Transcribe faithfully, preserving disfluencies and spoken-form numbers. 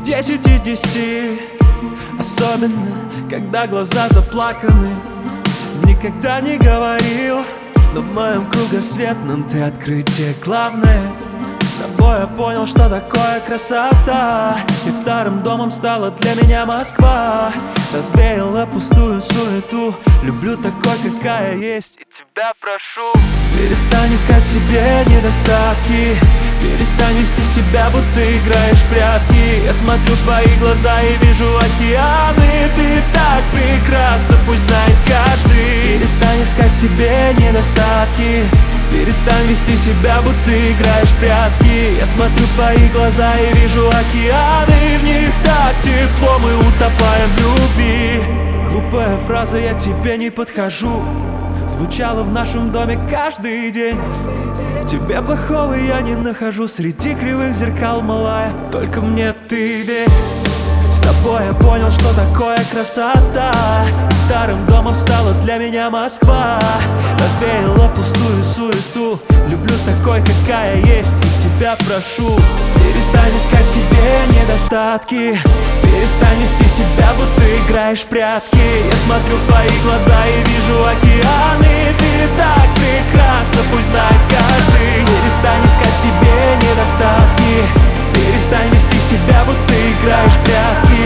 Десять из десяти. Особенно, когда глаза заплаканы. Никогда не говорил, но в моем кругосветном ты открытие главное. С тобой я понял, что такое красота, и вторым домом стала для меня Москва. Развеяла пустую суету, люблю такой, какая есть, и тебя прошу. Перестань искать в себе недостатки, перестань вести себя, будто играешь в прятки. Я смотрю в твои глаза и вижу океаны. Ты так прекрасна, пусть знает каждый. Перестань искать в себе недостатки, перестань вести себя, будто играешь в прятки. Я смотрю в твои глаза и вижу океаны. В них так тепло, мы утопаем в любви. Глупая фраза «я тебе не подхожу» звучала в нашем доме каждый день. В тебе плохого я не нахожу, среди кривых зеркал, малая, только мне ты верь. С тобой я понял, что такое красота, и вторым домом стала для меня Москва. Развеяла пустую суету, люблю такой, какая есть, и тебя прошу. Перестань искать в себе недостатки, перестань вести себя, будто играешь в прятки. Я смотрю в твои глаза и вижу океаны. Ты так прекрасна, пусть знает каждый. Перестань искать в себе недостатки, перестань вести себя, будто играешь в прятки.